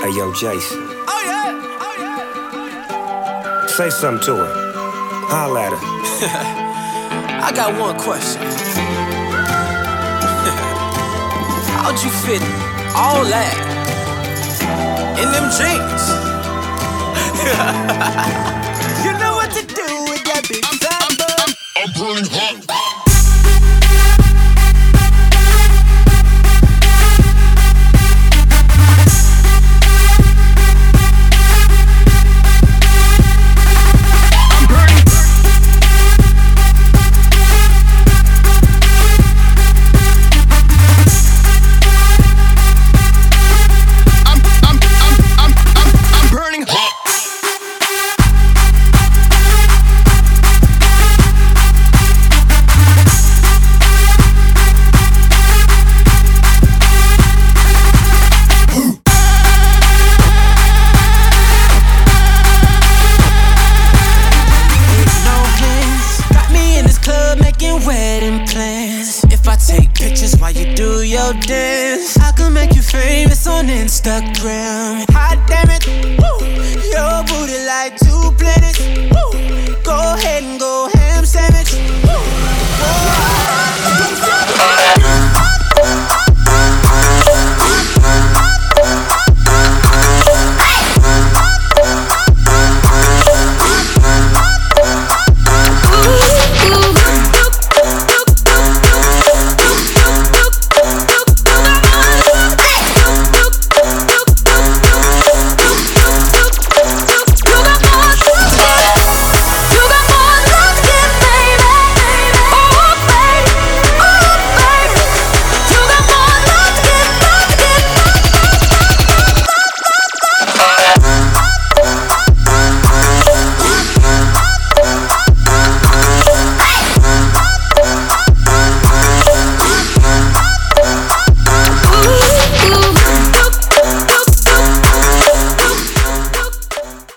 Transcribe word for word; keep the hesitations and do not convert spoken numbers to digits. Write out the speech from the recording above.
Hey, yo, Jason. Oh yeah, oh yeah. Say something to her. Holla at her. I got one question. How'd you fit all that in them jeans? You know what to do with that big fat butt. I'm burning hot. If I take pictures while you do your dance, I can make you famous on Instagram. Hot damn it, woo. Your booty like two planets, woo.